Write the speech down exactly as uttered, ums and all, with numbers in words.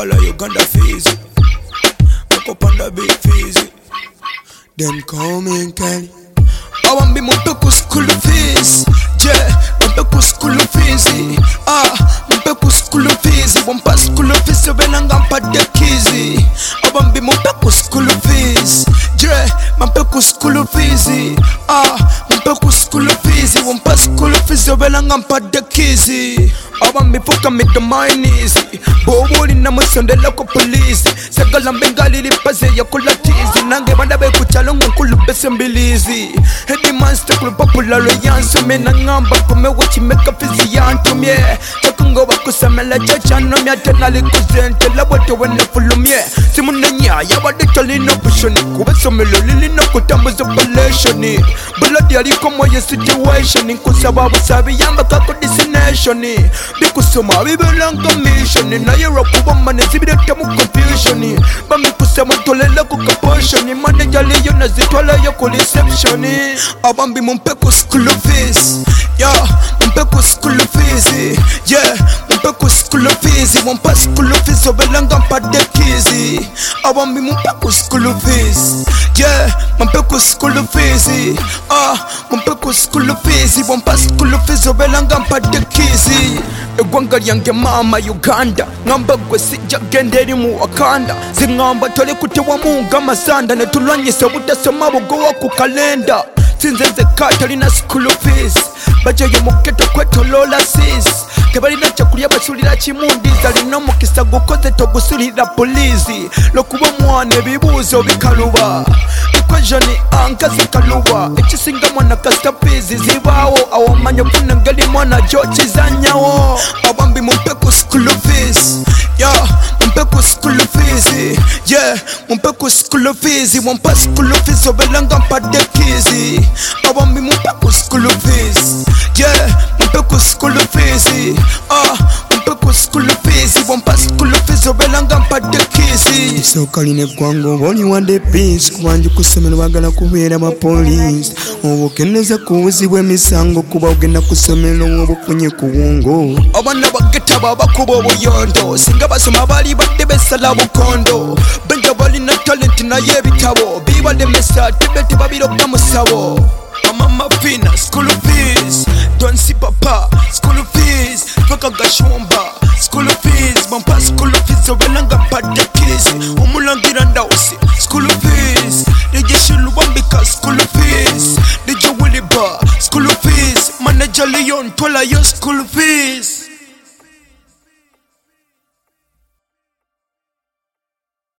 Kampala, Uganda, Fiji. Make up on the big Fiji. Then come in, Kelly. I want me mumpe ku school fees. Yeah, mumpe ku school fees. Ah, mumpe ku school fees. Mumpa school fees obelanga mpadde kizi. I want me mumpe ku school fees. Yeah, mumpe ku school fees. Ah, mumpe ku school fees. Mumpa school fees obelanga mpadde kizi. I want me fuck me to my knees. Boboli na musondela ko police. Sagala mbengali lipaze ya kula tizi. Nange banda be kuchalongo nkulu bese mbilizi. Heady monster kulu popular yanso. Mena ngamba kume wachi meka fizi yanto mye. Takungo wakusamela chacha no mya tenali kuzente. Labote wena fulu mye. Simuna nya ya wadi tali no pushoni. Kubeso melo lili no kutambuzo palationi. Bloody aliko moye situation. Kusaba wasabi yamba kako destination. Bikusoma bibelanga mission. Na yero kuba mane zibidete mu confusion. Bami kusema tolela kukapotion. Manager liyo na zitwala yo ku reception. Abambi mumpe ku school fees. Yeah, mumpe ku school fees. Yeah, mumpe ku school fees. Mumpa school fees obelanga mpadde kizi. Abambi mumpe ku school fees. Yeah, mumpe ku school fees. Ah, mumpe ku school fees. Mumpa school fees obelanga mpadde kizi. Egwanga lyange mama Uganda. Ngamba gwe sijja genda eri mu Wakanda. Zingamba tole kutewa munga masanda. Ne tulwanyisa butasoma bugowa ku kalenda. Sinzenze katalina school fees. Baje yo muketo kwetolola sis. Tebalina kyakulya basulira kimundiza. Lino mukisa gukoze togusulira poliisi. Lokuba mwana ebibuuzo bikaluba. Equation ankazi kaluba. Ekisinga mwana kasta fees zibaawo. Awamanya kuna ngeli mwana gyokizannyawo. Abambi mumpe ku school fees. Yeah, mumpe ku school fees. Yeah, mumpe ku school fees. Mumpa school fees obelanga mpadde kizi. Abambi mumpe ku school fees. Yeah, mumpe ku school fees. Ah, mumpe ku school fees. Mumpa school fees obelanga mpadde kizi. Sokaline gwango boli wande peace. Kubanju kusomero bagala kubeera ba police. Obukeneza kuwuzibwa emisango kuba ogenda kusomero obufunye kuwungo. Abana bageta babakuba obuyondo. Singa basoma bali badde besala bukondo. Benja balina talent naye ebitabo. Bibadde mesa tebete babiroga musabo. Mama Fina, school fees. Don't see papa, school fees. Faka gashomba, school fees. Mampa school fees. Obelanga mpadde kizi. Omulangira ndawusi, school fees. Deje shilubambika, school fees. Deje Williba, school fees. Manager Leon, twala yo school fees.